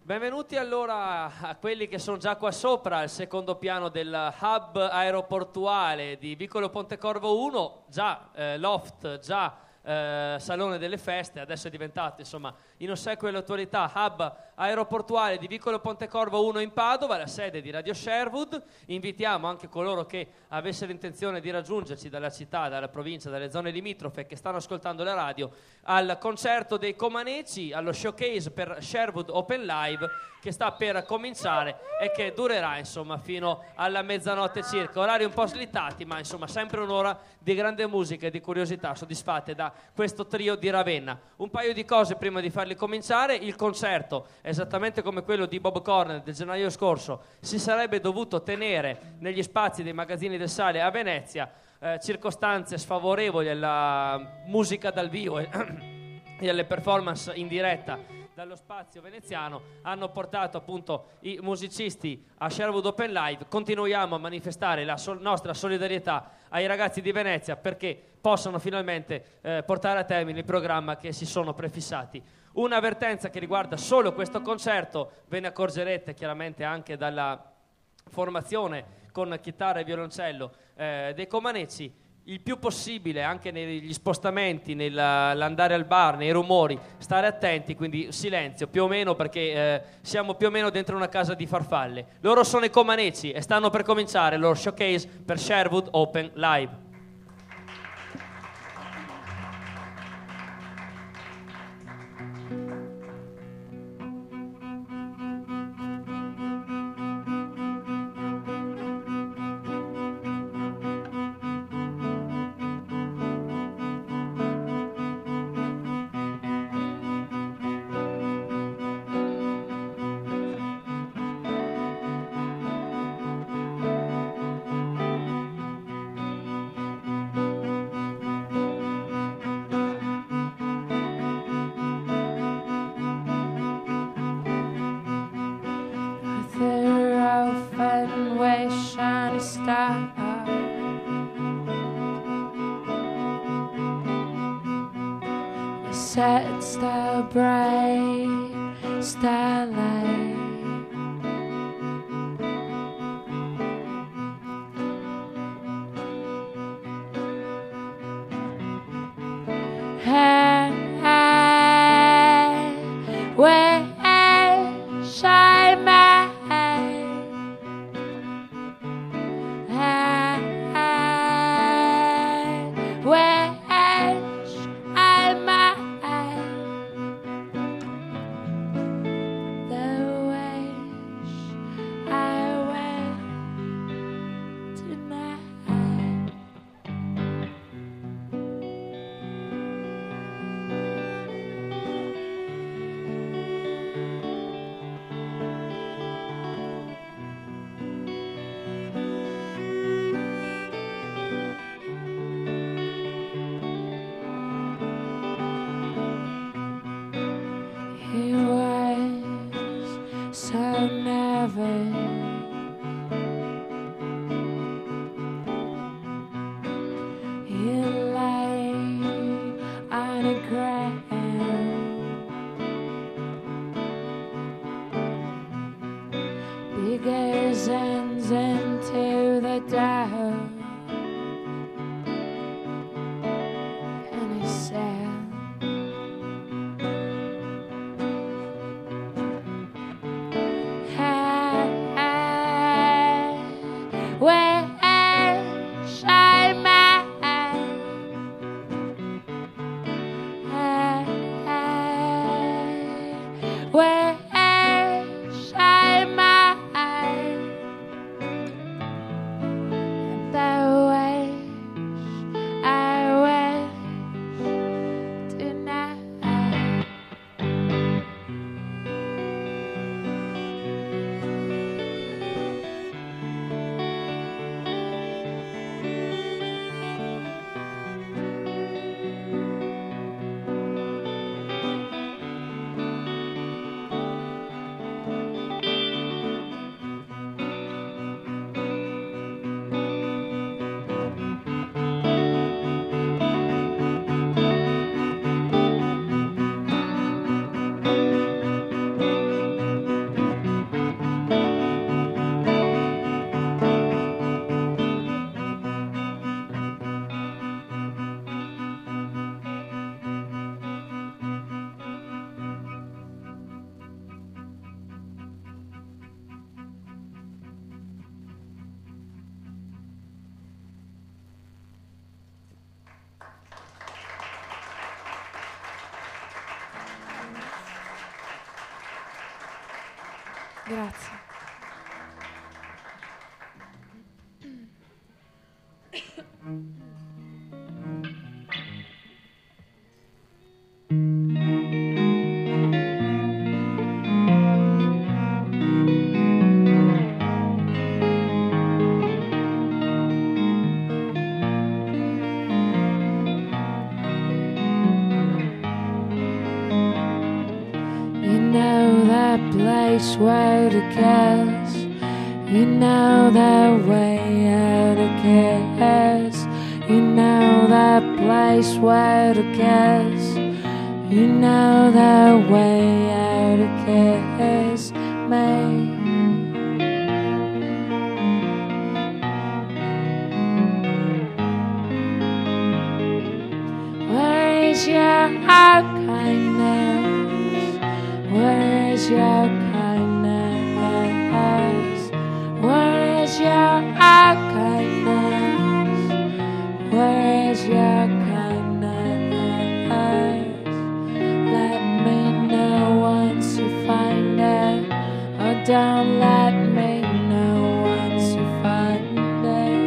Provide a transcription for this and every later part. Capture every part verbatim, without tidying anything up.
Benvenuti allora a quelli che sono già qua sopra, al secondo piano del hub aeroportuale di Vicolo Pontecorvo uno, già eh, loft, già eh, salone delle feste, adesso è diventato insomma in ossequio all'attualità hub aeroportuale di Vicolo Pontecorvo uno in Padova, la sede di Radio Sherwood. Invitiamo anche coloro che avessero intenzione di raggiungerci dalla città, dalla provincia, dalle zone limitrofe, che stanno ascoltando la radio, al concerto dei Comaneci, allo showcase per Sherwood Open Live che sta per cominciare e che durerà insomma fino alla mezzanotte circa, orari un po' slittati, ma insomma sempre un'ora di grande musica e di curiosità soddisfatte da questo trio di Ravenna. Un paio di cose prima di farli cominciare: il concerto, esattamente come quello di Bob Corner del gennaio scorso, si sarebbe dovuto tenere negli spazi dei magazzini del Sale a Venezia. Eh, circostanze sfavorevoli alla musica dal vivo e, e alle performance in diretta dallo spazio veneziano hanno portato appunto i musicisti a Sherwood Open Live. Continuiamo a manifestare la so- nostra solidarietà ai ragazzi di Venezia perché possano finalmente eh, portare a termine il programma che si sono prefissati. Un'avvertenza che riguarda solo questo concerto: ve ne accorgerete chiaramente anche dalla formazione con chitarra e violoncello eh, dei Comaneci. Il più possibile, anche negli spostamenti, nell'andare al bar, nei rumori, stare attenti, quindi silenzio più o meno, perché eh, siamo più o meno dentro una casa di farfalle. Loro sono i Comaneci e stanno per cominciare il loro showcase per Sherwood Open Live. Set star bright starlight, hey, hey, where shine my hey, hey, where shine my the Grazie. Where to guess, you know that way out of guess, you know that place where to guess, you know that way out of guess me. Where is your kindness? Where is your kindness? Where is your kindness? Where is your kindness? Let me know once you find it, or don't let me know once you find it.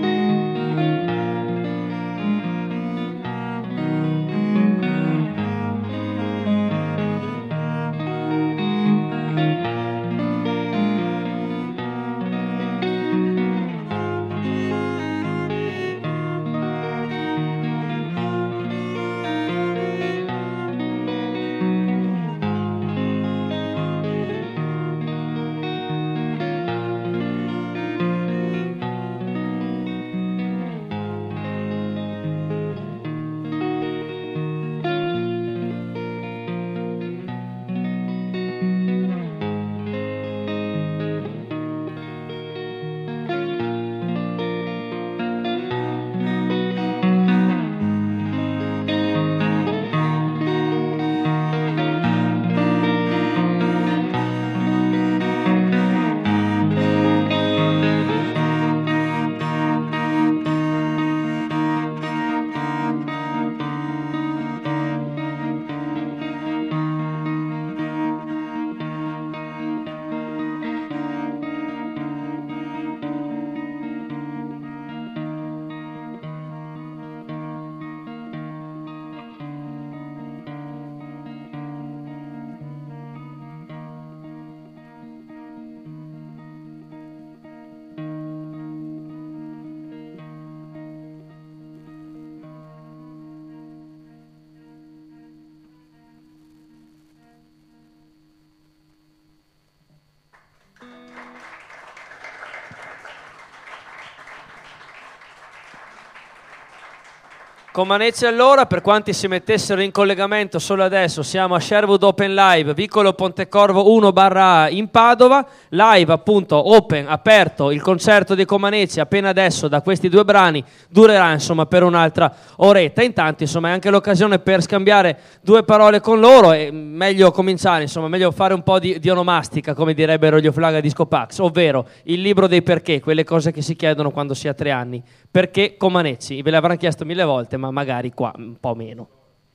Comaneci allora, per quanti si mettessero in collegamento solo adesso, siamo a Sherwood Open Live, Vicolo Pontecorvo uno barra A in Padova, live appunto open, aperto, il concerto dei Comaneci appena adesso da questi due brani durerà insomma per un'altra oretta. Intanto insomma è anche l'occasione per scambiare due parole con loro e meglio cominciare, insomma meglio fare un po' di, di onomastica come direbbero gli Oflaga Disco Pax, ovvero il libro dei perché, quelle cose che si chiedono quando si ha tre anni. Perché Comaneci? Ve l'avranno chiesto mille volte, ma magari qua un po' meno.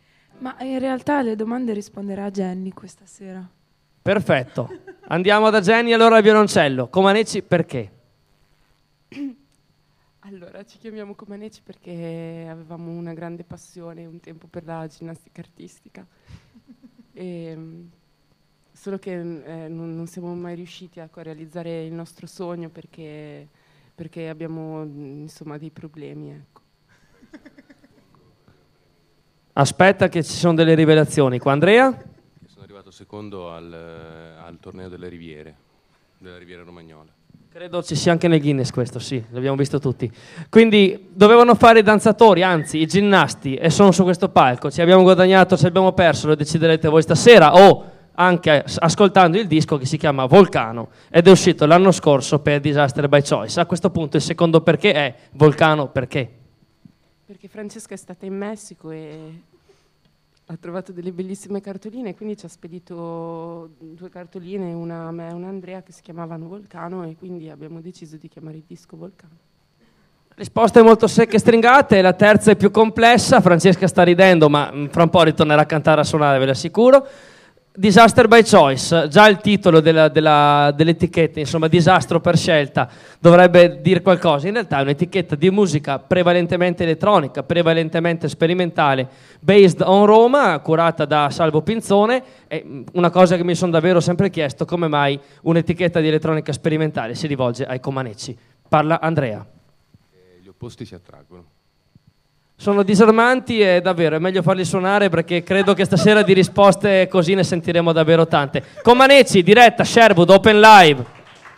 Ma in realtà alle domande risponderà Jenny questa sera. Perfetto. Andiamo da Jenny allora al violoncello. Comaneci perché? Allora, ci chiamiamo Comaneci perché avevamo una grande passione un tempo per la ginnastica artistica. E, solo che eh, non, non siamo mai riusciti a realizzare il nostro sogno perché... perché abbiamo insomma dei problemi, ecco. Aspetta che ci sono delle rivelazioni qua. Andrea? Sono arrivato secondo al, al torneo delle Riviere, della Riviera Romagnola. Credo ci sia anche nel Guinness questo, sì, l'abbiamo visto tutti. Quindi dovevano fare i danzatori, anzi i ginnasti, e sono su questo palco. Ci abbiamo guadagnato, ci abbiamo perso, lo deciderete voi stasera o anche ascoltando il disco che si chiama Volcano ed è uscito l'anno scorso per Disaster by Choice. A questo punto il secondo perché è Volcano perché? Perché Francesca è stata in Messico e ha trovato delle bellissime cartoline, quindi ci ha spedito due cartoline, una a me e una a Andrea, che si chiamavano Volcano, e quindi abbiamo deciso di chiamare il disco Volcano. Risposte molto secche e stringate, la terza è più complessa. Francesca sta ridendo, ma fra un po' ritornerà a cantare, a suonare, ve lo assicuro. Disaster by choice, già il titolo della, della, dell'etichetta, insomma, disastro per scelta, dovrebbe dire qualcosa. In realtà è un'etichetta di musica prevalentemente elettronica, prevalentemente sperimentale, based on Roma, curata da Salvo Pinzone. E una cosa che mi sono davvero sempre chiesto: come mai un'etichetta di elettronica sperimentale si rivolge ai Comaneci? Parla Andrea. Gli opposti si attraggono. Sono disarmanti e davvero è meglio farli suonare, perché credo che stasera di risposte così ne sentiremo davvero tante. Comaneci, diretta, Sherwood, Open Live.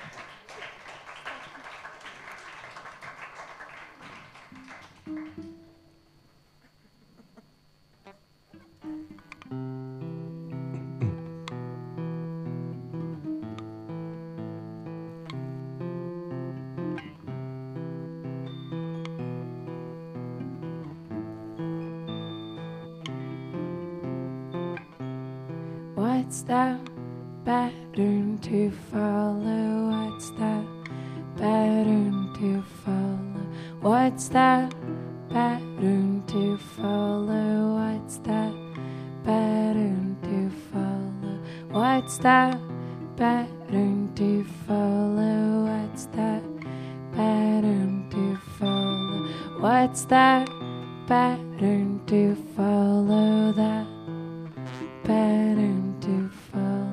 What's that pattern to follow? What's that pattern to follow? What's that pattern to follow? What's that pattern to follow? What's that pattern to follow? What's that pattern to follow? What's that pattern to follow? That pattern to follow.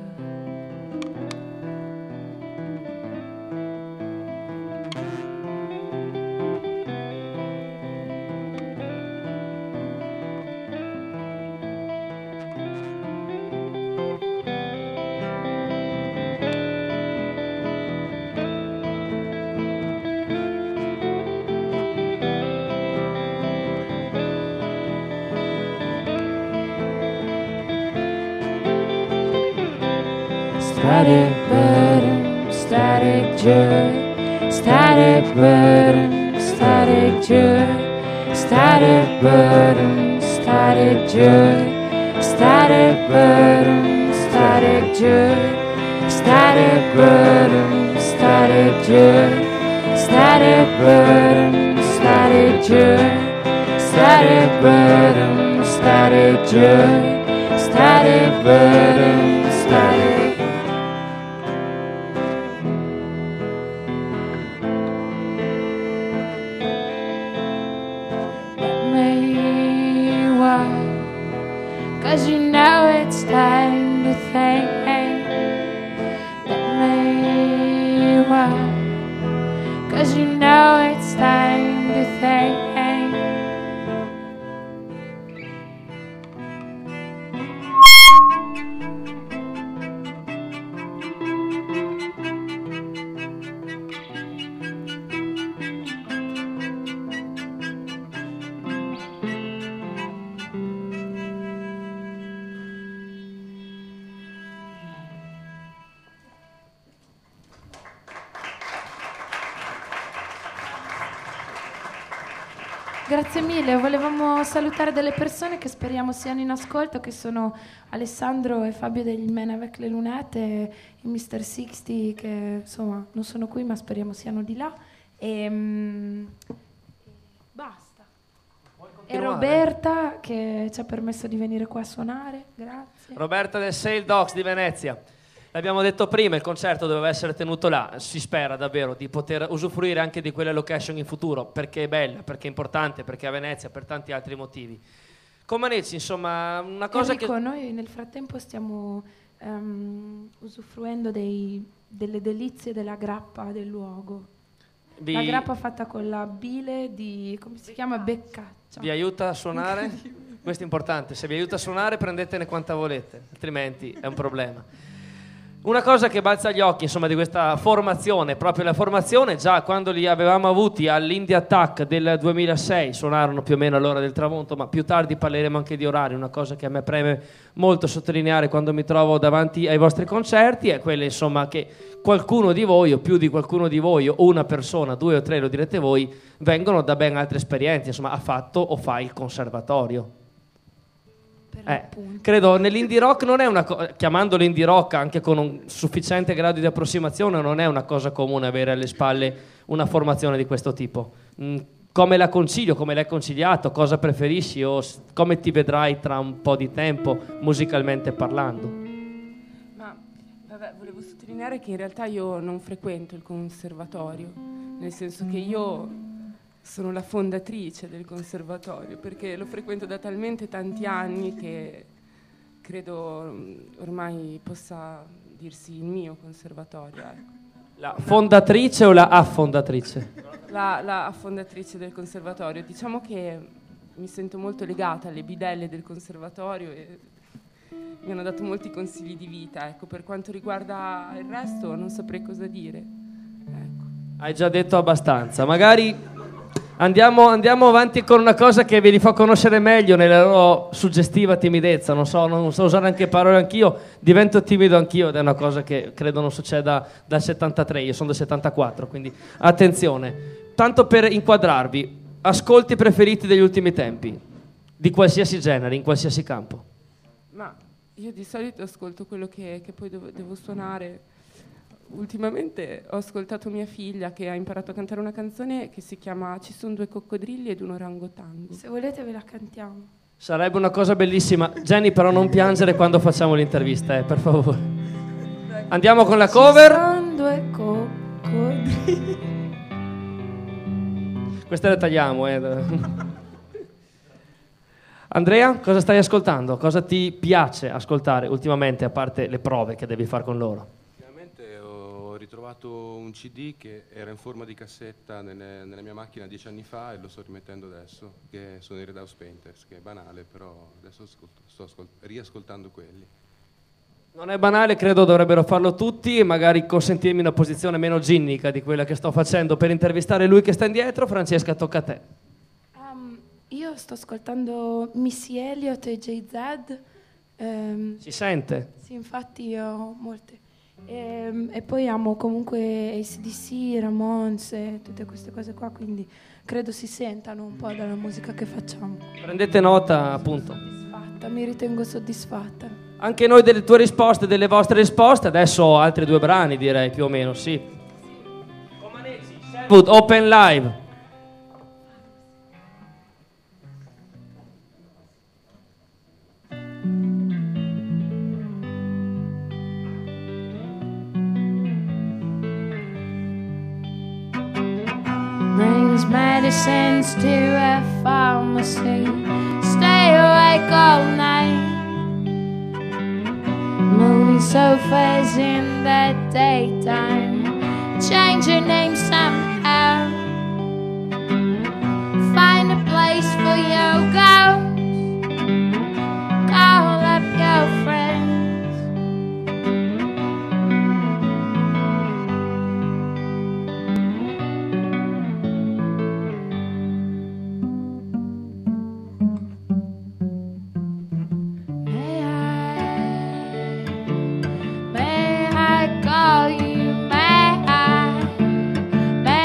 Static burden, static joy, static burden, static joy, static burden, static joy, static burden, static joy, static burden, static joy, static burden, static joy, static burden, static joy, static burden, static. Cause you know it's time to think. Let me walk. Cause you know it's time to think. Grazie mille, volevamo salutare delle persone che speriamo siano in ascolto, che sono Alessandro e Fabio degli Men avec le Lunette e mister sessanta, che insomma non sono qui ma speriamo siano di là. E, mm, basta. E Roberta che ci ha permesso di venire qua a suonare, grazie. Roberta del Sale Dogs di Venezia. L'abbiamo detto prima, il concerto doveva essere tenuto là, si spera davvero di poter usufruire anche di quelle location in futuro, perché è bella, perché è importante, perché a Venezia, per tanti altri motivi. Comaneci, insomma, una cosa Enrico, che... noi nel frattempo stiamo um, usufruendo dei, delle delizie della grappa del luogo. Vi... La grappa fatta con la bile di, come si chiama, beccaccia. Vi aiuta a suonare? Questo è importante, se vi aiuta a suonare prendetene quanta volete, altrimenti è un problema. Una cosa che balza agli occhi, insomma, di questa formazione, proprio la formazione, già quando li avevamo avuti all'Indie Attack del duemilasei, suonarono più o meno all'ora del tramonto, ma più tardi parleremo anche di orari. Una cosa che a me preme molto sottolineare quando mi trovo davanti ai vostri concerti è quella, insomma, che qualcuno di voi, o più di qualcuno di voi, o una persona, due o tre, lo direte voi, vengono da ben altre esperienze, insomma, ha fatto o fa il conservatorio. Eh, credo nell'indie rock non è una cosa, chiamandolo indie rock anche con un sufficiente grado di approssimazione, non è una cosa comune avere alle spalle una formazione di questo tipo. Mm, come la concilio, come l'hai conciliato, cosa preferisci o s- come ti vedrai tra un po' di tempo musicalmente parlando? Ma vabbè, volevo sottolineare che in realtà io non frequento il conservatorio, nel senso che io sono la fondatrice del conservatorio, perché lo frequento da talmente tanti anni che credo mm, ormai possa dirsi il mio conservatorio. Ecco. La fondatrice o la affondatrice? La, la fondatrice del conservatorio. Diciamo che mi sento molto legata alle bidelle del conservatorio e mi hanno dato molti consigli di vita. Ecco, per quanto riguarda il resto non saprei cosa dire. Ecco. Hai già detto abbastanza. Magari andiamo, andiamo avanti con una cosa che ve li fa conoscere meglio nella loro suggestiva timidezza. Non so, non so usare anche parole anch'io. Divento timido anch'io ed è una cosa che credo non succeda dal settantatré. Io sono del settantaquattro, quindi attenzione. Tanto per inquadrarvi, ascolti preferiti degli ultimi tempi, di qualsiasi genere, in qualsiasi campo. Ma io di solito ascolto quello che, che poi devo, devo suonare. Ultimamente ho ascoltato mia figlia che ha imparato a cantare una canzone che si chiama Ci sono due coccodrilli ed un orangotango. Se volete ve la cantiamo. Sarebbe una cosa bellissima. Jenny, però non piangere quando facciamo l'intervista, eh, per favore. Andiamo con la cover. Ci sono due coccodrilli. Queste le tagliamo, eh. Andrea, cosa stai ascoltando? Cosa ti piace ascoltare ultimamente, a parte le prove che devi fare con loro? Finalmente ho ritrovato un C D che era in forma di cassetta nelle- nella mia macchina dieci anni fa e lo sto rimettendo adesso, che sono i Red House Painters, che è banale, però adesso ascolto- sto ascol- riascoltando quelli. Non è banale, credo dovrebbero farlo tutti e magari consentirmi una posizione meno ginnica di quella che sto facendo per intervistare lui che sta indietro. Francesca, tocca a te. Um, io sto ascoltando Missy Elliott e Jay-Z. ehm, Si sente? sì, infatti ho molte. Ehm, e poi amo comunque A C D C, Ramones e tutte queste cose qua, quindi credo si sentano un po' dalla musica che facciamo. Prendete nota, appunto. Soddisfatta, mi ritengo soddisfatta. Anche noi delle tue risposte, delle vostre risposte, adesso altri due brani direi più o meno, sì. Sherwood, Open Live. Brings medicines to a pharmacy. Stay awake all night. Moving sofas in the daytime. Change your name somehow. Find a place for your ghost. Call up your friends. May I, may I call you? May I, may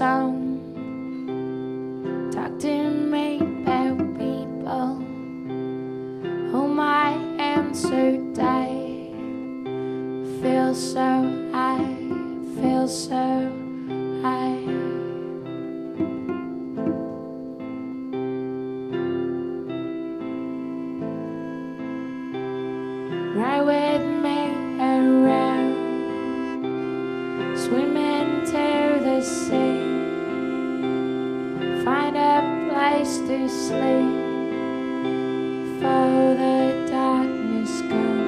song. Talk to me about people whom I answer day. Feel so high, feel so high. Ride with me around, swim into the sea, find a place to sleep before the darkness comes.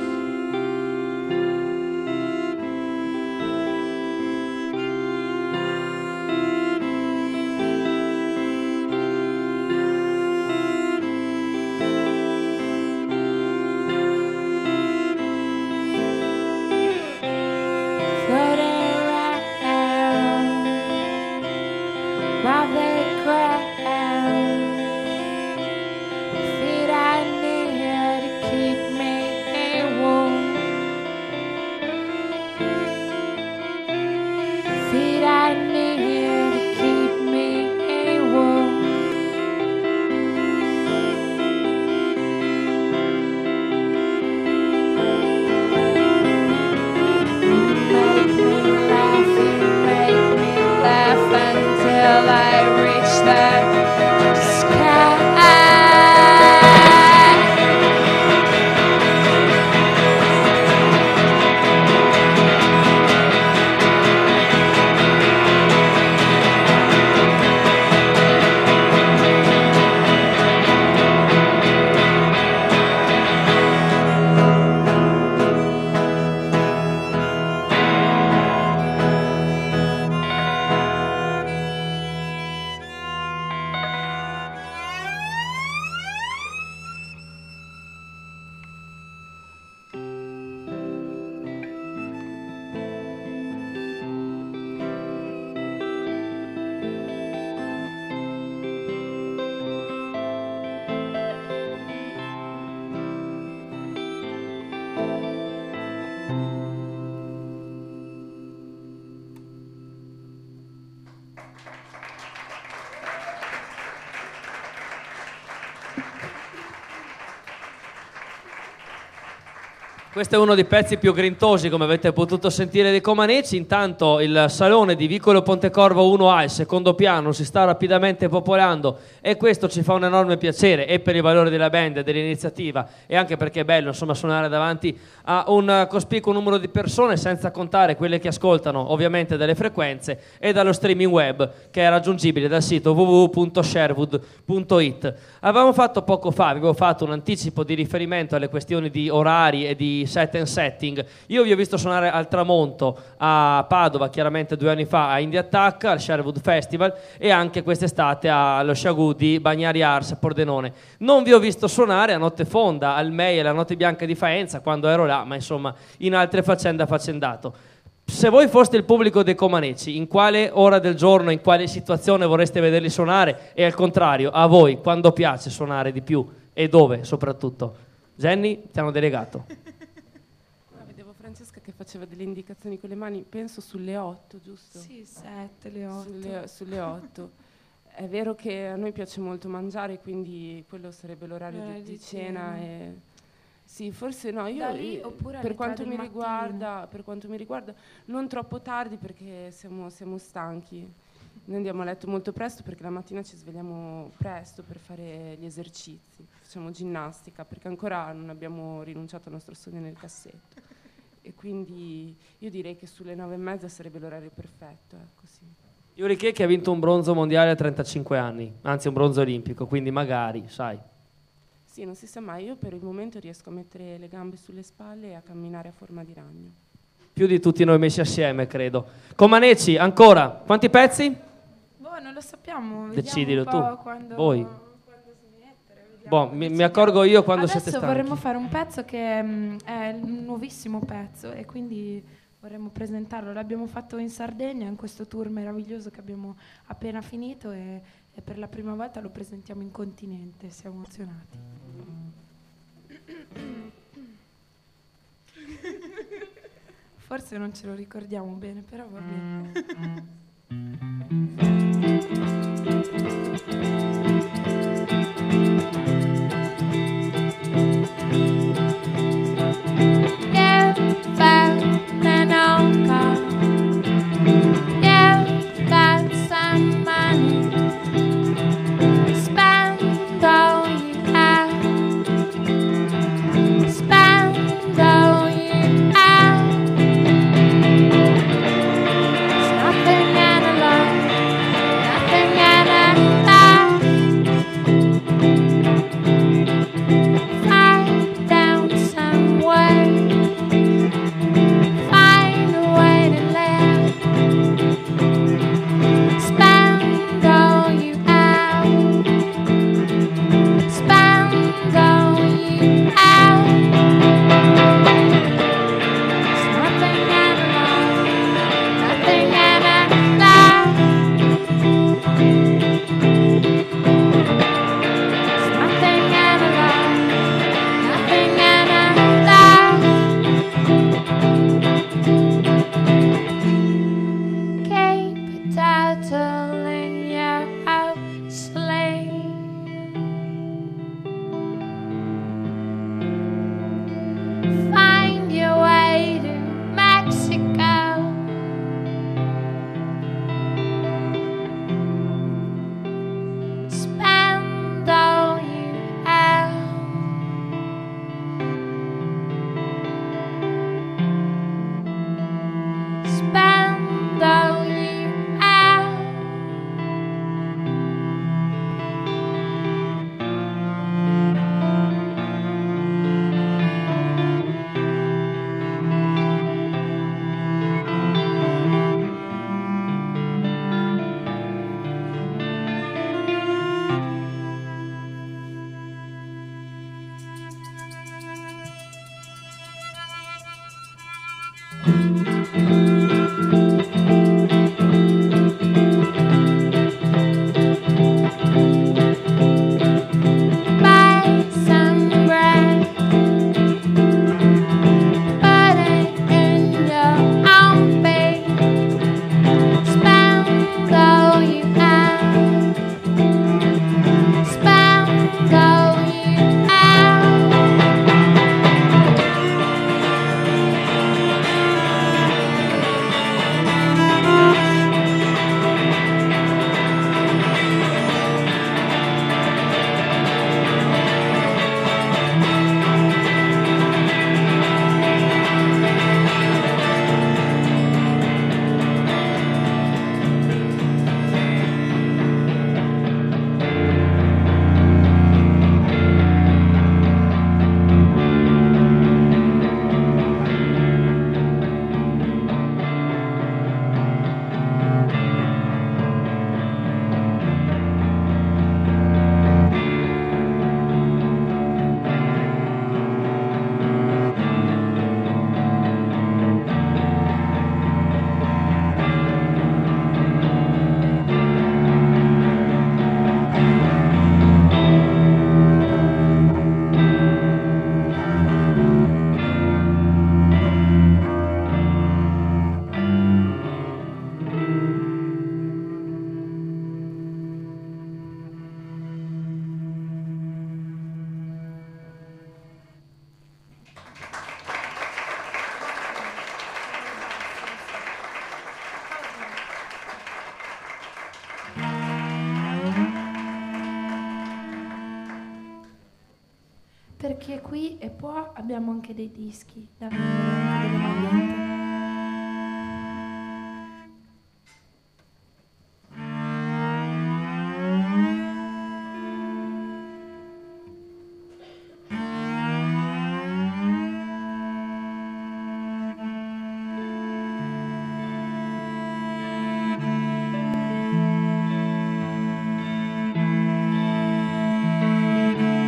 Questo è uno dei pezzi più grintosi, come avete potuto sentire, dei Comaneci. Intanto il salone di Vicolo Pontecorvo uno A, il secondo piano, si sta rapidamente popolando e questo ci fa un enorme piacere, e per il valore della band e dell'iniziativa, e anche perché è bello, insomma, suonare davanti a un cospicuo numero di persone, senza contare quelle che ascoltano ovviamente dalle frequenze e dallo streaming web, che è raggiungibile dal sito w w w punto sherwood punto i t. Avevamo fatto poco fa, avevo fatto un anticipo di riferimento alle questioni di orari e di set and setting. Io vi ho visto suonare al tramonto a Padova, chiaramente due anni fa a Indie Attack, al Sherwood Festival, e anche quest'estate allo Shagoo di Bagnari Ars Pordenone. Non vi ho visto suonare a Notte Fonda, al May e alla Notte Bianca di Faenza quando ero là, ma insomma in altre faccende affaccendato. Se voi foste il pubblico dei Comaneci, in quale ora del giorno, in quale situazione vorreste vederli suonare? E al contrario, a voi quando piace suonare di più e dove soprattutto? Jenny, ti hanno delegato. Vedevo Francesca che faceva delle indicazioni con le mani, penso sulle otto, giusto? Sì, sette, le otto. Sulle, sulle otto. È vero che a noi piace molto mangiare, quindi quello sarebbe l'orario L'ora di, di di cena. cena. E sì, forse no, io Da lì, io- oppure alle per tre quanto, del mi mattino. riguarda, per quanto mi riguarda, non troppo tardi perché siamo, siamo stanchi. Noi andiamo a letto molto presto perché la mattina ci svegliamo presto per fare gli esercizi, facciamo ginnastica perché ancora non abbiamo rinunciato al nostro sogno nel cassetto. E quindi io direi che sulle nove e mezza sarebbe l'orario perfetto, ecco, sì. Yuri Che ha vinto un bronzo mondiale a trentacinque anni, anzi un bronzo olimpico, quindi magari, sai. Sì, non si sa mai, io per il momento riesco a mettere le gambe sulle spalle e a camminare a forma di ragno. Più di tutti noi messi assieme, credo. Comaneci, ancora, quanti pezzi? Boh, non lo sappiamo. vediamo Decidilo un po' tu, Quando, voi. quando smettere, vediamo, Boh, mi, mi decidiamo. accorgo io quando Adesso siete stanchi. vorremmo fare un pezzo che mm, è un nuovissimo pezzo e quindi vorremmo presentarlo. L'abbiamo fatto in Sardegna in questo tour meraviglioso che abbiamo appena finito e, e per la prima volta lo presentiamo in continente. Siamo emozionati. Forse non ce lo ricordiamo bene, però va bene. Per chi è qui e può, abbiamo anche dei dischi da vendere, anche delle magliette.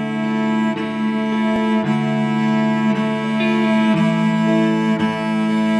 Thank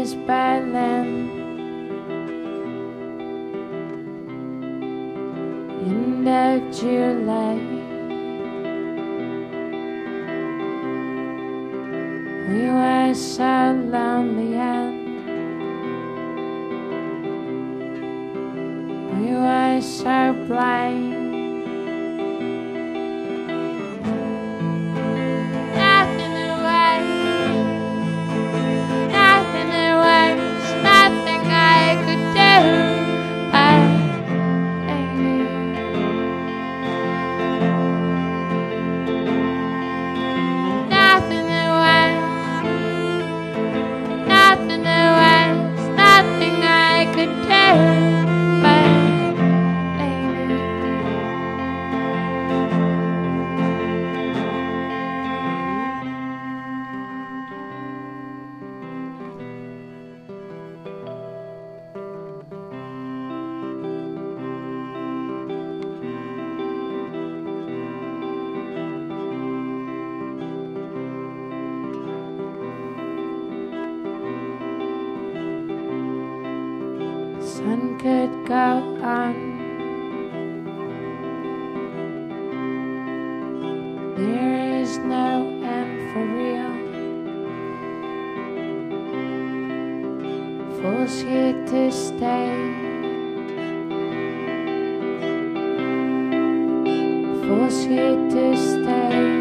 is Berlin. End of July, we were so lonely and we were so blind. Nothing away, nothing away, nothing I could do. I sun could go on. There is no end for real. Force you to stay. Force you to stay.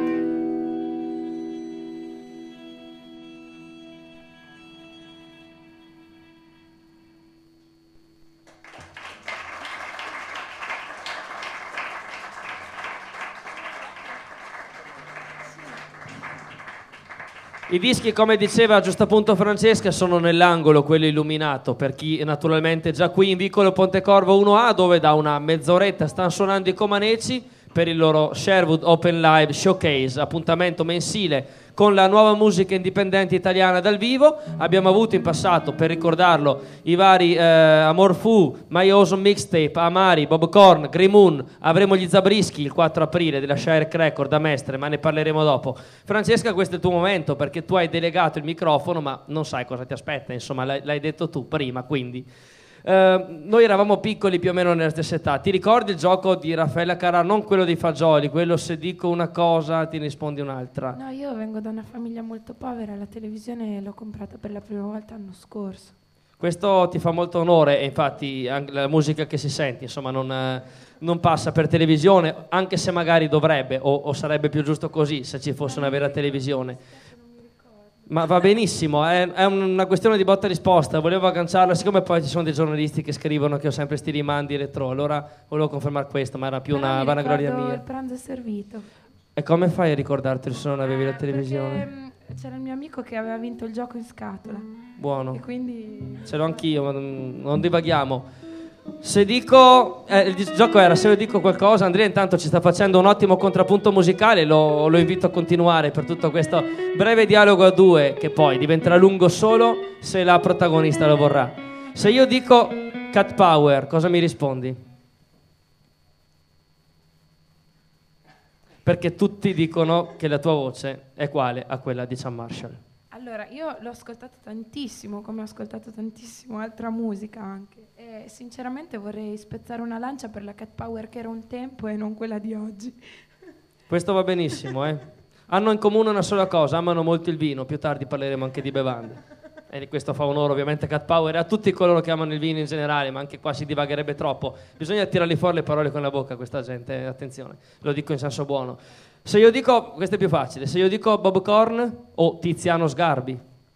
I dischi, come diceva giusto appunto Francesca, sono nell'angolo, quello illuminato, per chi naturalmente già qui in Vicolo Pontecorvo uno A, dove da una mezz'oretta stanno suonando i Comaneci per il loro Sherwood Open Live Showcase, appuntamento mensile con la nuova musica indipendente italiana dal vivo. Abbiamo avuto in passato, per ricordarlo, i vari eh, Amor Fu, My Awesome Mixtape, Amari, Bobcorn, Grey Moon. Avremo gli Zabrischi il quattro aprile della Shirek Record a Mestre, ma ne parleremo dopo. Francesca, questo è il tuo momento, perché tu hai delegato il microfono, ma non sai cosa ti aspetta, insomma l'hai, l'hai detto tu prima, quindi... Uh, noi eravamo piccoli più o meno nella stessa età. Ti ricordi il gioco di Raffaella Carrà, non quello dei fagioli, quello se dico una cosa ti rispondi un'altra? No, io vengo da una famiglia molto povera, la televisione l'ho comprata per la prima volta l'anno scorso. Questo ti fa molto onore e infatti anche la musica che si sente insomma non, eh, non passa per televisione, anche se magari dovrebbe o, o sarebbe più giusto così se ci fosse una vera televisione. Ma va benissimo, è, è una questione di botta e risposta. Volevo agganciarla, siccome poi ci sono dei giornalisti che scrivono che ho sempre sti rimandi retro, allora volevo confermare questo, ma era più Però una vanagloria mia. Il pranzo è servito. E come fai a ricordarti se non avevi eh, la televisione? Perché c'era il mio amico che aveva vinto il gioco in scatola. Buono. E quindi... Ce l'ho anch'io, ma non divaghiamo. Se dico, eh, il gioco era, se io dico qualcosa, Andrea intanto ci sta facendo un ottimo contrappunto musicale, lo, lo invito a continuare per tutto questo breve dialogo a due, che poi diventerà lungo solo se la protagonista lo vorrà. Se io dico Cat Power, cosa mi rispondi? Perché tutti dicono che la tua voce è uguale a quella di Chan Marshall. Allora, io l'ho ascoltato tantissimo, come ho ascoltato tantissimo altra musica anche, e sinceramente vorrei spezzare una lancia per la Cat Power che era un tempo e non quella di oggi. Questo va benissimo, eh? Hanno in comune una sola cosa, amano molto il vino, più tardi parleremo anche di bevande. E questo fa onore ovviamente a Cat Power e a tutti coloro che amano il vino in generale, ma anche qua si divagherebbe troppo. Bisogna tirarli fuori le parole con la bocca, questa gente, attenzione, lo dico in senso buono. Se io dico, questo è più facile, se io dico Bobcorn o Tiziano Sgarbi?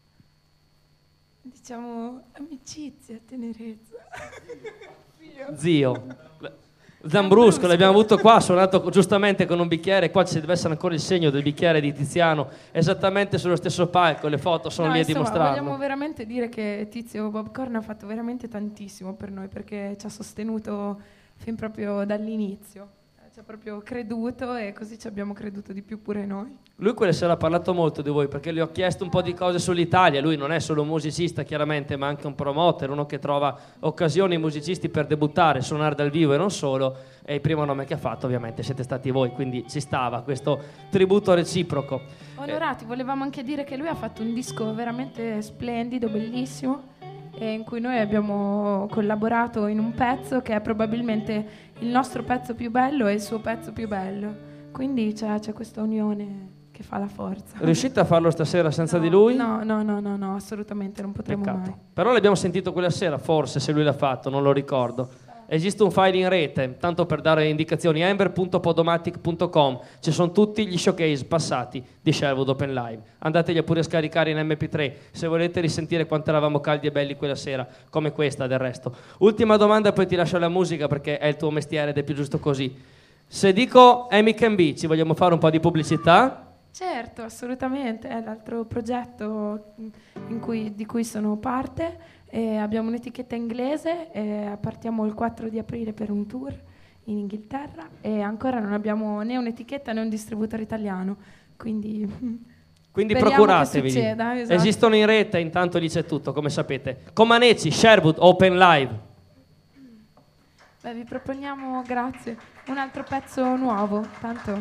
Diciamo amicizia, tenerezza. Zio. Zambrusco, l'abbiamo avuto qua, suonato giustamente con un bicchiere, qua ci deve essere ancora il segno del bicchiere di Tiziano, esattamente sullo stesso palco, le foto sono no, lì insomma, a dimostrarlo. Vogliamo veramente dire che Tizio Bobcorn ha fatto veramente tantissimo per noi, perché ci ha sostenuto fin proprio dall'inizio. ci ha proprio creduto e così ci abbiamo creduto di più pure noi. Lui quella sera ha parlato molto di voi perché gli ho chiesto un po' di cose sull'Italia. Lui non è solo un musicista chiaramente, ma anche un promoter, uno che trova occasioni ai musicisti per debuttare, suonare dal vivo e non solo. E il primo nome che ha fatto ovviamente siete stati voi, quindi ci stava questo tributo reciproco. Onorati, volevamo anche dire che lui ha fatto un disco veramente splendido, bellissimo, e in cui noi abbiamo collaborato in un pezzo che è probabilmente il nostro pezzo più bello e il suo pezzo più bello, quindi c'è, c'è questa unione che fa la forza. Riuscite a farlo stasera senza no, di lui? No, no, no, no, no, assolutamente non potremo Peccato. mai. Però l'abbiamo sentito quella sera, forse, se lui l'ha fatto, non lo ricordo. Esiste un file in rete, tanto per dare indicazioni, ember punto podomatic punto com, ci sono tutti gli showcase passati di Sherwood Open Live. Andateli pure a scaricare in emme pi tre se volete risentire quanto eravamo caldi e belli quella sera, come questa del resto. Ultima domanda, poi ti lascio la musica perché è il tuo mestiere ed è più giusto così. Se dico Amy Can Be, ci vogliamo fare un po' di pubblicità? Certo, assolutamente, è l'altro progetto in cui, di cui sono parte. E abbiamo un'etichetta inglese e partiamo il quattro di aprile per un tour in Inghilterra e ancora non abbiamo né un'etichetta né un distributore italiano, quindi, quindi procuratevi. Succeda, esatto. Esistono in rete, intanto lì c'è tutto, come sapete. Comaneci, Sherwood Open Live. Beh, vi proponiamo, grazie, un altro pezzo nuovo, tanto,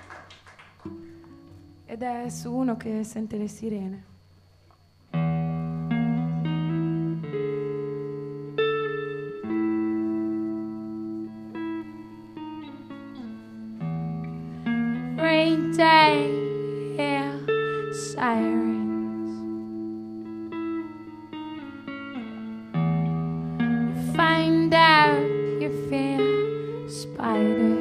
ed è su uno che sente le sirene. Rain day, hear sirens. You find out you fear spiders.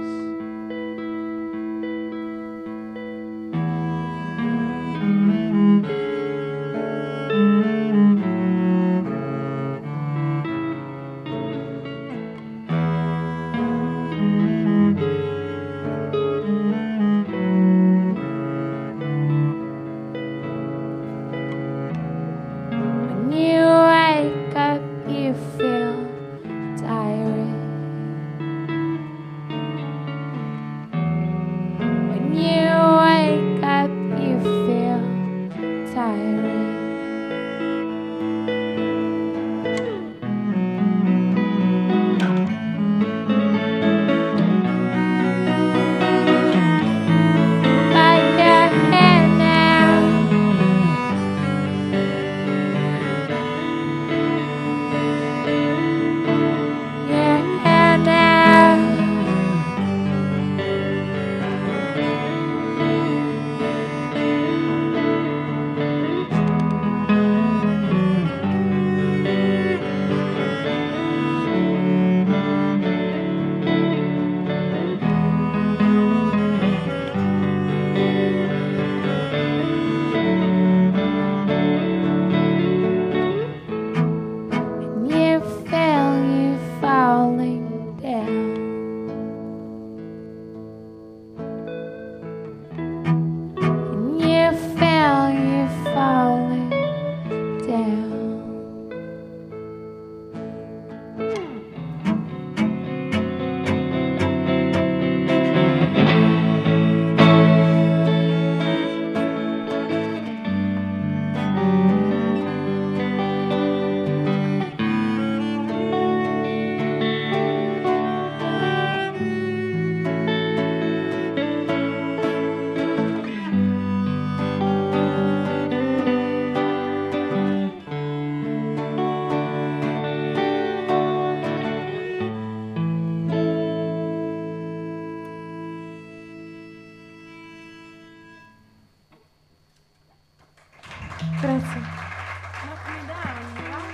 Grazie. Ma come dai, no?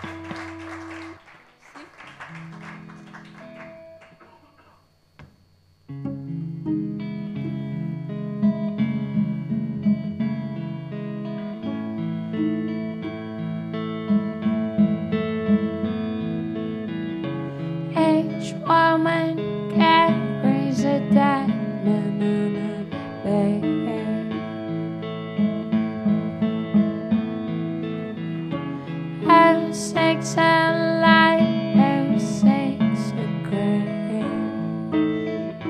Sì. Each woman carries a diamond in her bag. Sex and light, have sex and cry.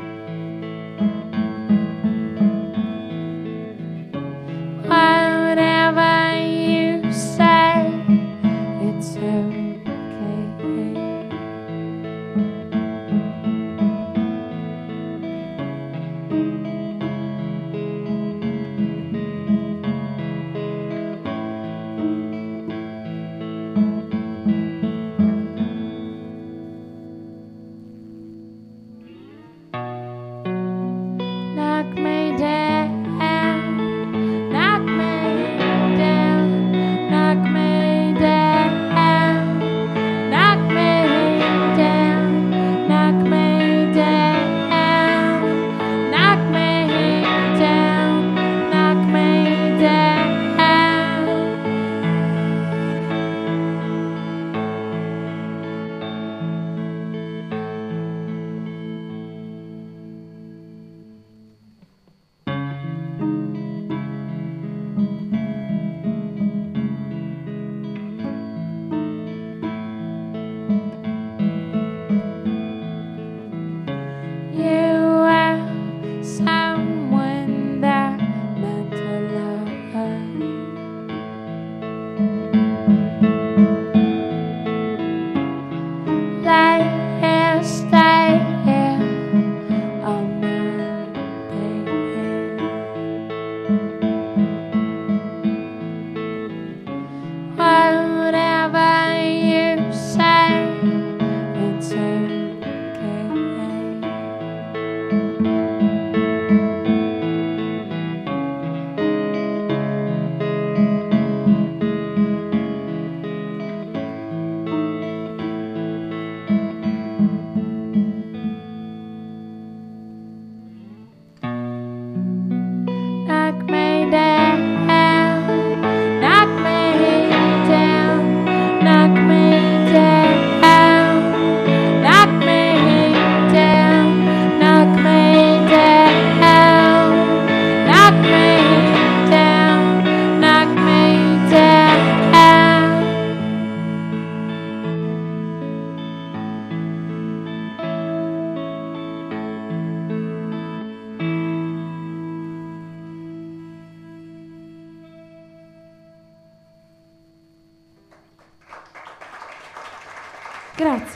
Grazie.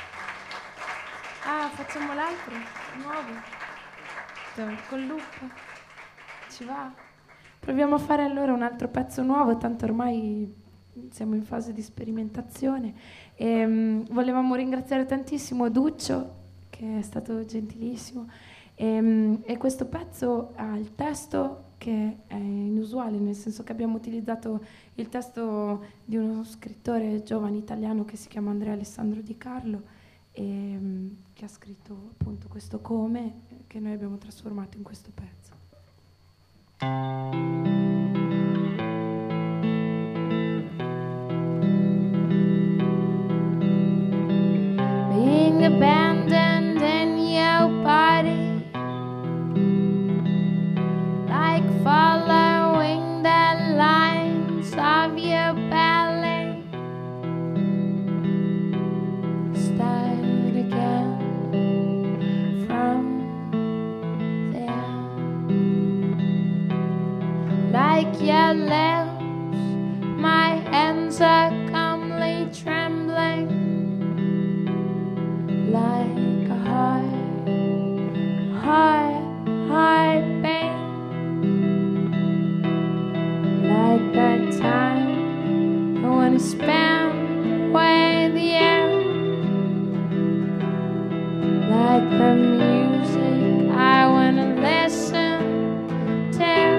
Ah, facciamo l'altro, nuovo. Col loop. Ci va? Proviamo a fare allora un altro pezzo nuovo, tanto ormai siamo in fase di sperimentazione. E, um, volevamo ringraziare tantissimo Duccio, che è stato gentilissimo. E, um, e questo pezzo ha il testo che è inusuale, nel senso che abbiamo utilizzato il testo di uno scrittore giovane italiano che si chiama Andrea Alessandro Di Carlo e um, che ha scritto appunto questo Come, che noi abbiamo trasformato in questo pezzo. Being abandoned in your body, like following the lines of your belly. Start again from there. Like your lips, my hands are calmly trembling. Like a heart, heart, heart beat. Like that time I wanna spend with you. Like the music I wanna listen to.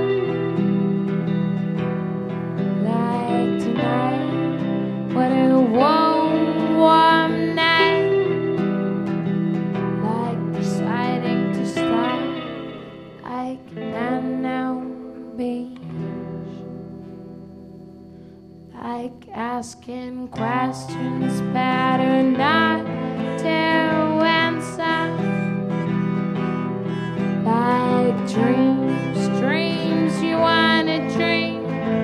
Like tonight, what a warm, warm night. Like deciding to start like Nano Beach. Like asking questions better not to answer. Like dreams, dreams you wanna dream.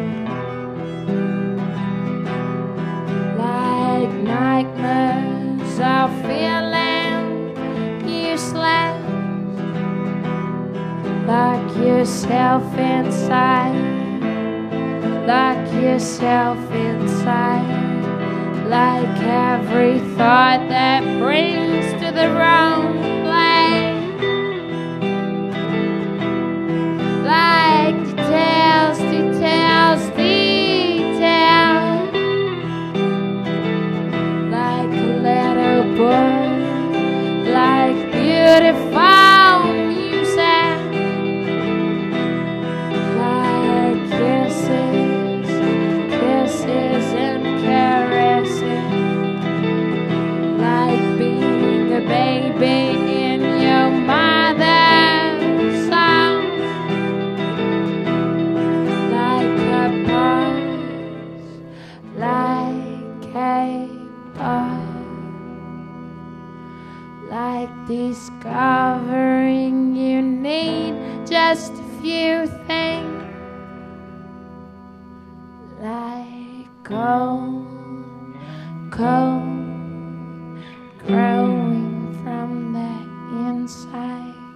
Like nightmares of feeling useless. Lock yourself inside. Lock yourself inside. Like every thought that brings to the wrong place. need just a few things like gold, gold growing from the inside.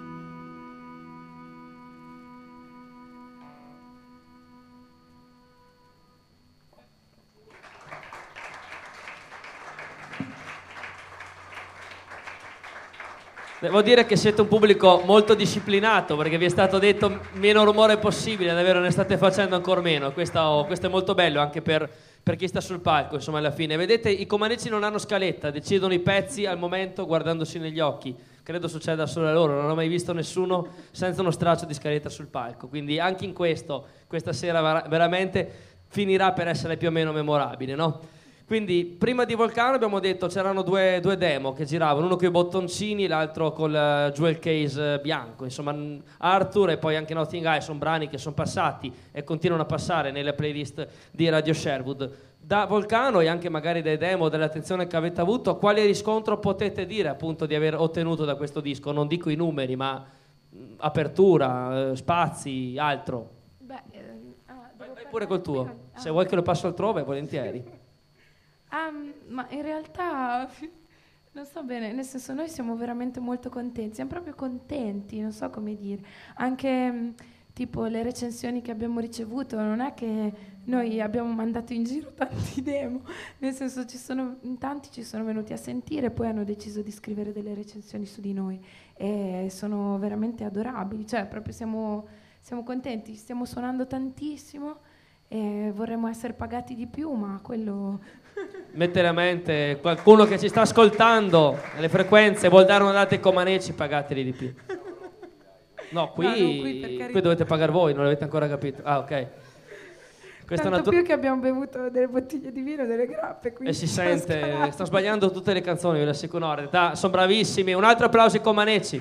Devo dire che siete un pubblico molto disciplinato, perché vi è stato detto meno rumore possibile, davvero ne state facendo ancora meno. Questo, questo è molto bello anche per, per chi sta sul palco, insomma, alla fine. Vedete, i comaneci non hanno scaletta, decidono i pezzi al momento guardandosi negli occhi. Credo succeda solo a loro, non ho mai visto nessuno senza uno straccio di scaletta sul palco. Quindi anche in questo, questa sera veramente finirà per essere più o meno memorabile, no? Quindi prima di Volcano abbiamo detto c'erano due, due demo che giravano, uno con i bottoncini, l'altro col uh, jewel case uh, bianco. Insomma, Arthur e poi anche Nothing Eye sono brani che sono passati e continuano a passare nelle playlist di Radio Sherwood. Da Volcano e anche magari dai demo, dall'attenzione che avete avuto, quale riscontro potete dire appunto di aver ottenuto da questo disco? Non dico i numeri, ma mh, apertura, eh, spazi, altro. Beh, eh, ah, vai, vai pure col tuo, ah. Se vuoi che lo passo altrove, volentieri. Um, ma in realtà non so bene, nel senso noi siamo veramente molto contenti, siamo proprio contenti, non so come dire, anche mh, tipo le recensioni che abbiamo ricevuto, non è che noi abbiamo mandato in giro tanti demo, nel senso ci sono, in tanti ci sono venuti a sentire e poi hanno deciso di scrivere delle recensioni su di noi e sono veramente adorabili, cioè proprio siamo, siamo contenti, stiamo suonando tantissimo e vorremmo essere pagati di più, ma quello... Mettere a mente qualcuno che ci sta ascoltando le frequenze, vuol dare una data ai comaneci, pagateli di più. No, qui, no, qui, qui dovete pagare voi, non l'avete ancora capito. Ah, ok. Tanto natu- più che abbiamo bevuto delle bottiglie di vino, delle grappe. E si sente, sto sbagliando tutte le canzoni, ve lo assicuro. No, in realtà sono bravissimi. Un altro applauso ai comaneci.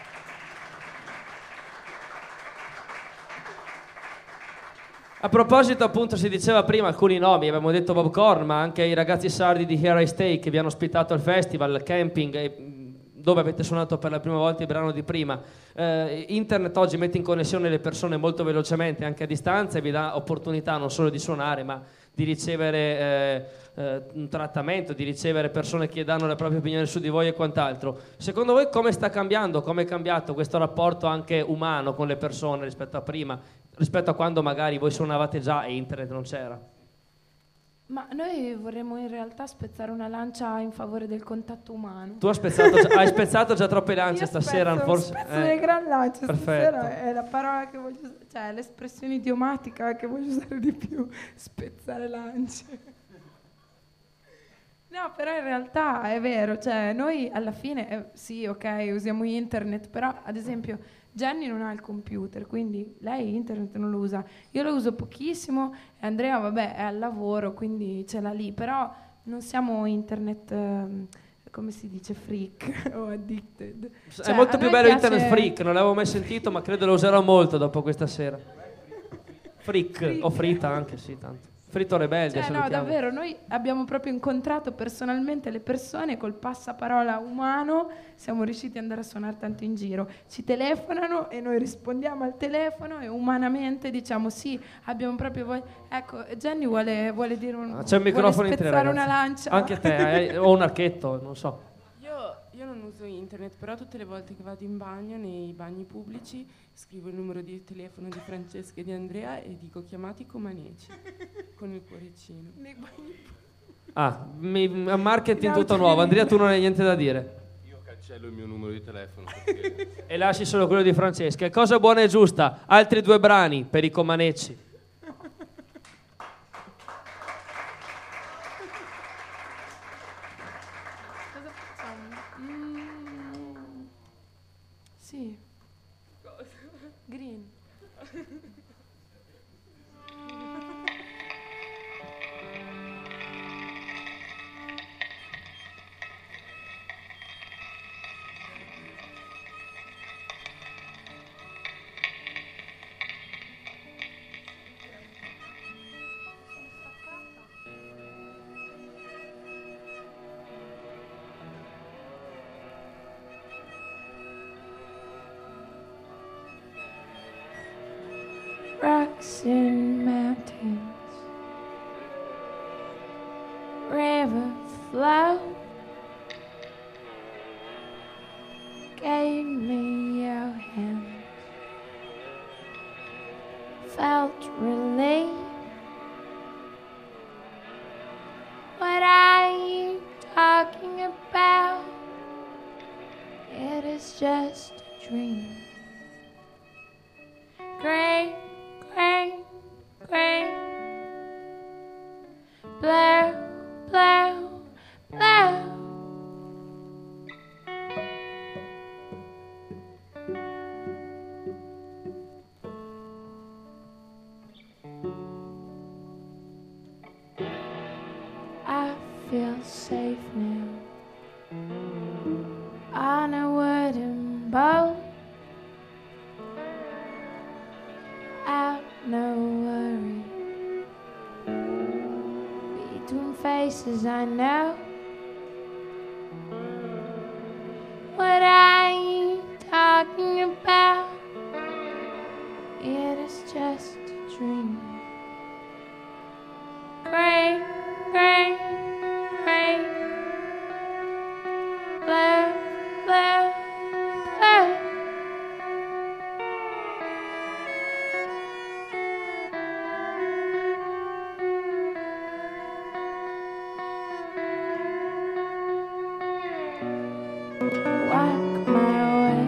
A proposito, appunto, si diceva prima alcuni nomi, abbiamo detto Bob Korn, ma anche i ragazzi sardi di Here I Stay che vi hanno ospitato al festival, camping, e, dove avete suonato per la prima volta il brano di prima. Eh, internet oggi mette in connessione le persone molto velocemente, anche a distanza, e vi dà opportunità non solo di suonare, ma di ricevere eh, eh, un trattamento, di ricevere persone che danno le proprie opinioni su di voi e quant'altro. Secondo voi come sta cambiando, come è cambiato questo rapporto anche umano con le persone rispetto a prima, rispetto a quando magari voi suonavate già e internet non c'era? Ma noi vorremmo in realtà spezzare una lancia in favore del contatto umano. Tu hai spezzato già, hai spezzato già troppe lance Io stasera, spezzo, forse. Spezzo eh. delle gran lance Perfetto. stasera, è la parola che voglio usare, cioè l'espressione idiomatica che voglio usare di più, spezzare lance. No, però in realtà è vero, cioè noi alla fine, eh, sì, ok, usiamo internet, però ad esempio Jenny non ha il computer, quindi lei internet non lo usa. Io lo uso pochissimo e Andrea, vabbè, è al lavoro, quindi ce l'ha lì, però non siamo internet, um, come si dice, freak o addicted. Cioè, è cioè, molto più bello piace... internet freak, non l'avevo mai sentito, ma credo lo userò molto dopo questa sera. Freak, freak. O frita anche, sì, tanto. Fritto Rebelde, cioè, no, davvero, noi abbiamo proprio incontrato personalmente le persone col passaparola umano, siamo riusciti ad andare a suonare tanto in giro. Ci telefonano e noi rispondiamo al telefono e umanamente diciamo sì, abbiamo proprio voglia. Ecco, Jenny vuole, vuole dire un... Ah, c'è un microfono in te, spezzare ragazzi. una lancia. Anche te, eh, o un archetto, non so. Io, io non uso internet, però tutte le volte che vado in bagno, nei bagni pubblici, scrivo il numero di telefono di Francesca e di Andrea e dico chiamati comaneci con il cuoricino. Ah, mi, marketing tutto nuovo. Andrea, tu non hai niente da dire? Io cancello il mio numero di telefono perché... E lasci solo quello di Francesca. Cosa buona e giusta? Altri due brani per i comaneci. Cosa facciamo? Mm, sì. Green. rocks and mountains, river flow, gave me your hand, felt relief. What are you talking about? It is just a dream. Gray, gray, gray, blue, blue, blue. I feel safe now on a wooden boat. Out, no worry. Between faces I know. What are you talking about? It is just a dream. Gray, gray, gray, blue, blue, blue. Walk my way,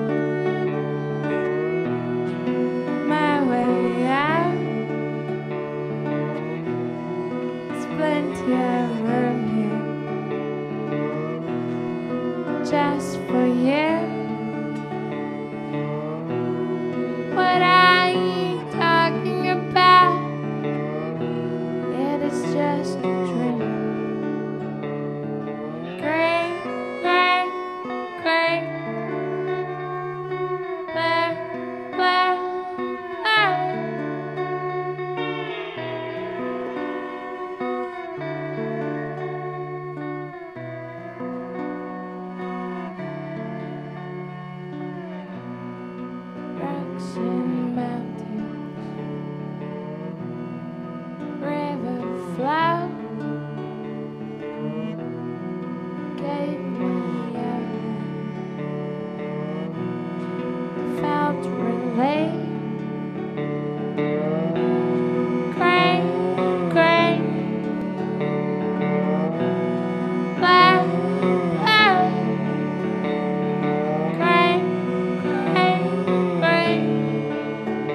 my way out. There's plenty of room here, just for you. What are you talking about? It is just a dream. Gray, gray, gray, blue, blue, blue. Rocks and mountains, river flow, gave me a hand, felt relief. Gray, gray, blue, blue, gray, gray, gray,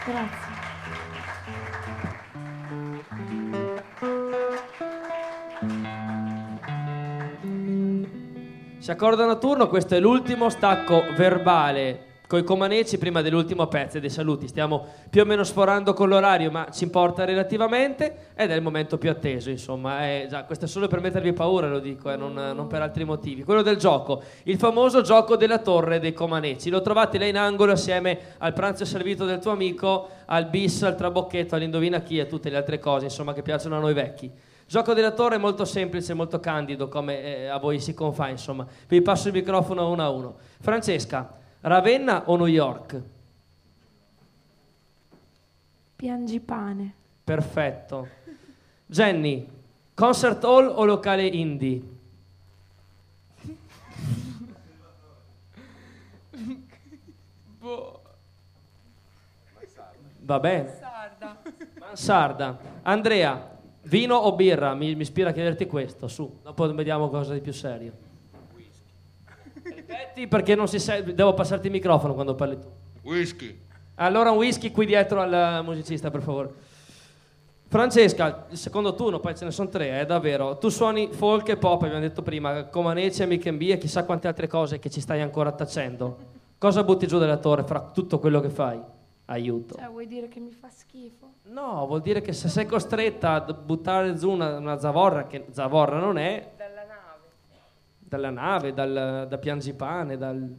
Grazie. Si accordano a turno, questo è l'ultimo stacco verbale coi Comaneci prima dell'ultimo pezzo e dei saluti. Stiamo più o meno sforando con l'orario, ma ci importa relativamente ed è il momento più atteso, insomma. È già, questo è solo per mettervi paura, lo dico, eh, non, non per altri motivi. Quello del gioco, il famoso gioco della torre dei Comaneci. Lo trovate là in angolo assieme al pranzo servito del tuo amico, al bis, al trabocchetto, all'indovina chi e a tutte le altre cose, insomma, che piacciono a noi vecchi. Gioco della torre è molto semplice, molto candido, come eh, a voi si confà, insomma. Vi passo il microfono uno a uno. Francesca, Ravenna o New York? Piangipane. Perfetto. Jenny, concert hall o locale indie? Boh. Va bene. Mansarda. Mansarda. Andrea, vino o birra? Mi, mi ispira a chiederti questo, su. Dopo vediamo cosa di più serio. Ripeti perché non si sente, devo passarti il microfono quando parli tu. Whisky. Allora un whisky qui dietro al musicista, per favore. Francesca, il secondo turno, poi ce ne sono tre, eh, davvero. Tu suoni folk e pop, abbiamo detto prima, Comaneci, Amiche and Bee e chissà quante altre cose che ci stai ancora tacendo. Cosa butti giù dalla torre fra tutto quello che fai? Aiuto. Cioè, vuoi dire che mi fa schifo? No, vuol dire che se sei costretta a buttare giù una, una zavorra, che zavorra non è, Dalla nave. dalla nave, dal, da Piangipane, dal...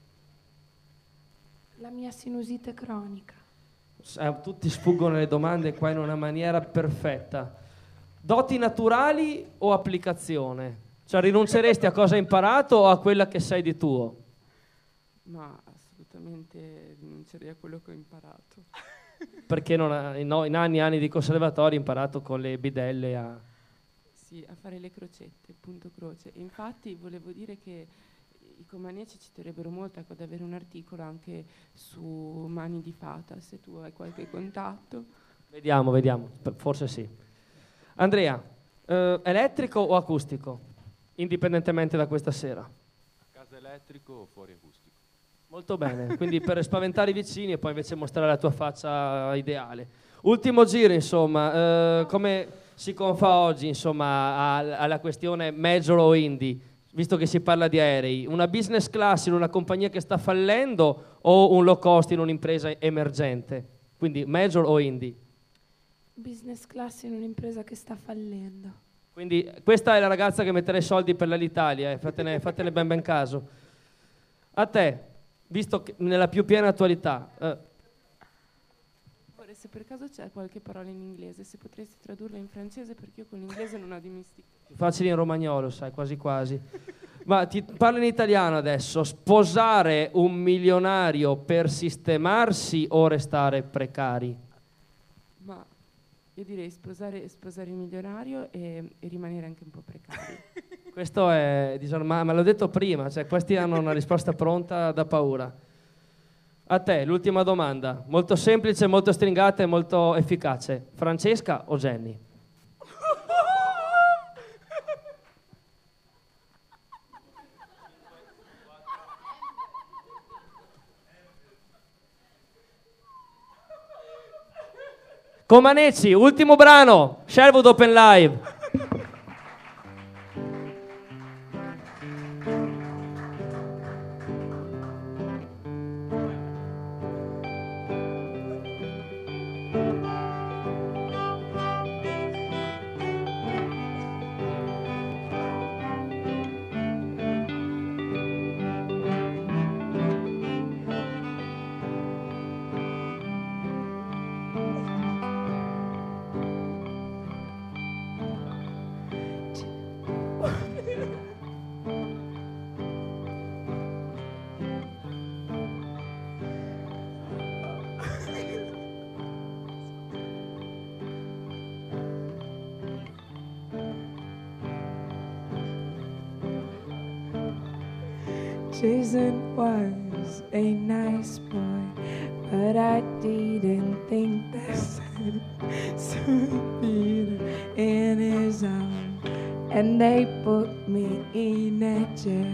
La mia sinusite cronica. Eh, tutti sfuggono le domande qua in una maniera perfetta. Doti naturali o applicazione? Cioè rinunceresti a cosa hai imparato o a quella che sei di tuo? Ma assolutamente rinuncerei a quello che ho imparato. Perché non ha, in, no, in anni e anni di conservatorio hai imparato con le bidelle a... Sì, a fare le crocette, punto croce. E infatti volevo dire che i Comaneci ci terrebbero molto ecco, ad avere un articolo anche su Mani di Fata, se tu hai qualche contatto. Vediamo, vediamo, forse sì. Andrea, eh, elettrico o acustico? Indipendentemente da questa sera. A casa elettrico o fuori acustico? Molto bene, quindi per spaventare i vicini e poi invece mostrare la tua faccia ideale. Ultimo giro, insomma, eh, come si confà oggi, insomma, a- alla questione major o indie? Visto che si parla di aerei, una business class in una compagnia che sta fallendo o un low cost in un'impresa emergente? Quindi major o indie? Business class in un'impresa che sta fallendo. Quindi questa è la ragazza che metterà i soldi per l'Alitalia, eh, fatene, fatene ben ben caso. A te, visto che nella più piena attualità, eh, Ora, se per caso c'è qualche parola in inglese, se potresti tradurla in francese, perché io con l'inglese non ho dimestichezza. facili in romagnolo, sai, quasi quasi. Ma ti parlo in italiano adesso. Sposare un milionario per sistemarsi o restare precari? Ma io direi sposare, sposare il milionario e, e rimanere anche un po' precari. Questo è disarmante, ma l'ho detto prima, cioè questi hanno una risposta pronta da paura. A te, l'ultima domanda, molto semplice, molto stringata e molto efficace. Francesca o Jenny? Comaneci, ultimo brano, Sherwood Open Live. Jason was a nice boy, but I didn't think that Peter in his arm, and they put me in a jail.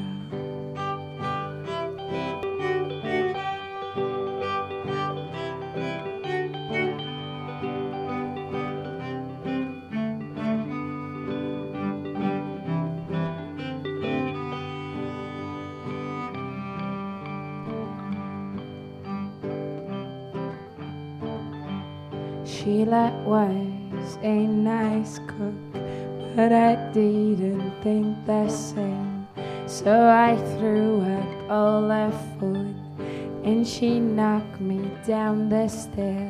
Sheila was a nice cook, but I didn't think the same. So I threw up all her food, and she knocked me down the stairs.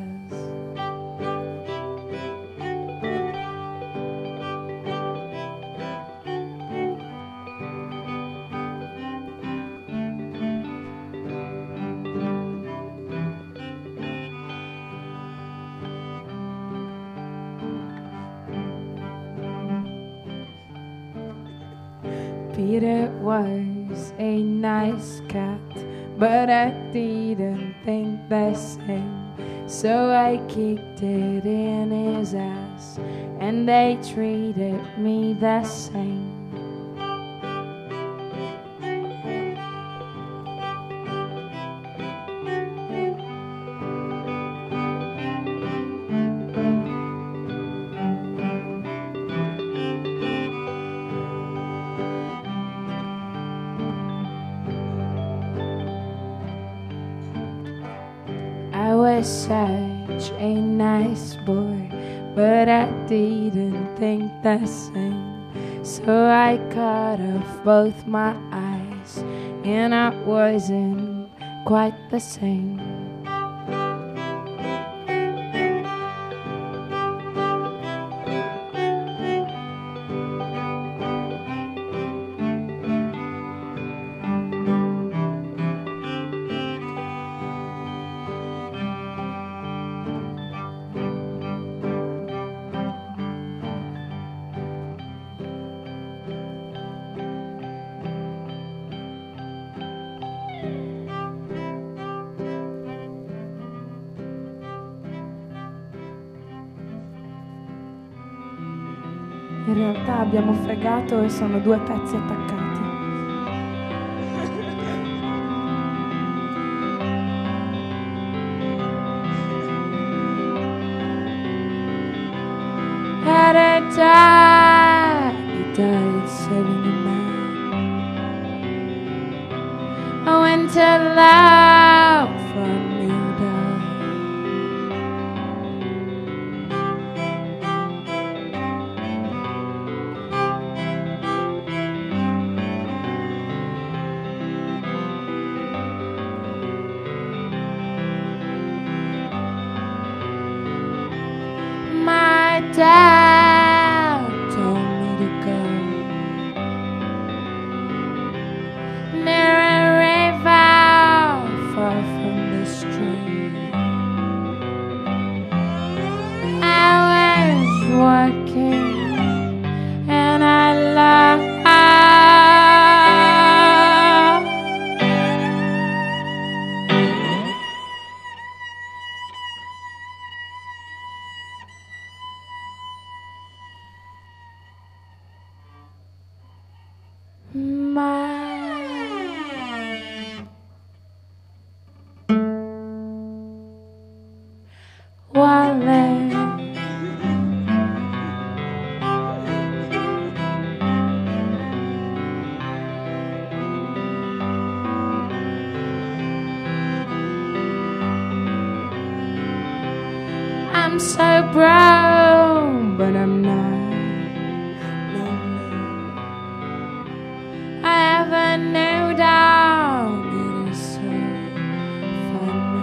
Peter was a nice cat, but I didn't think the same. So I kicked it in his ass, and they treated me the same. I was such a nice boy, but I didn't think the same. So I cut off both my eyes, and I wasn't quite the same. In realtà abbiamo fregato e sono due pezzi attaccati. Had a died, he died saving a man. I went aloud from you, darling. Dad told me to go near a river far from the stream. I was working and I loved. Wallet. I'm so broke, but I'm not lonely. I have a new dog, it is so funny.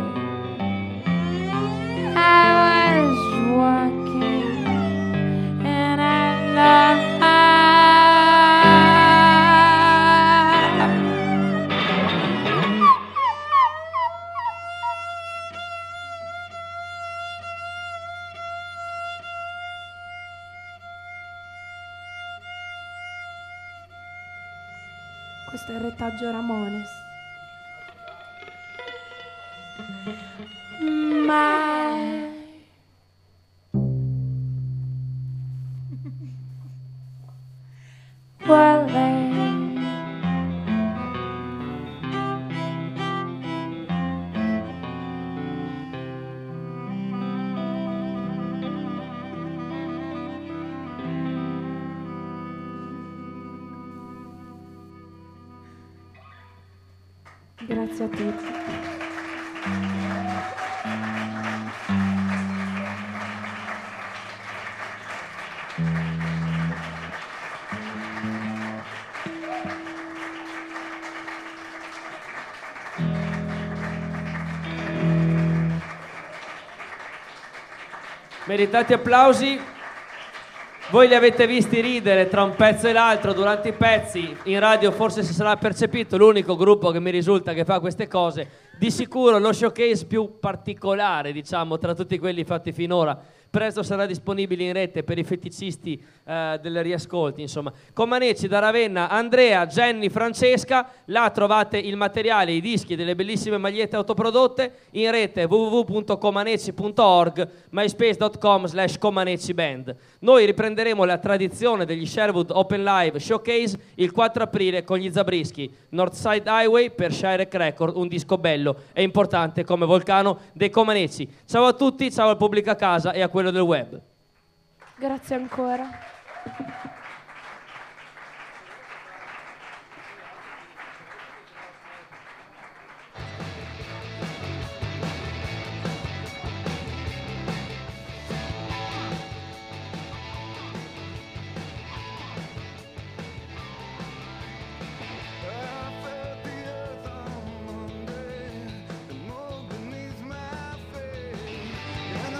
I was walking and I love. Questo è il retaggio Ramones. My wallet. Grazie a tutti. Meritati applausi. Voi li avete visti ridere tra un pezzo e l'altro durante i pezzi. In radio forse si sarà percepito, l'unico gruppo che mi risulta che fa queste cose. Di sicuro lo showcase più particolare, diciamo, tra tutti quelli fatti finora. Presto sarà disponibile in rete per i feticisti eh, delle riascolti, insomma. Comaneci da Ravenna, Andrea, Jenny, Francesca. Là trovate il materiale, i dischi delle bellissime magliette autoprodotte. In rete w w w punto comaneci punto org, myspace punto com slash comaneci band. Noi riprenderemo la tradizione degli Sherwood Open Live Showcase il quattro aprile con gli Zabrischi. Northside Highway per Shirek Record, un disco bello e importante come Volcano dei Comaneci. Ciao a tutti, ciao al pubblico a casa e a quello del web. Grazie ancora.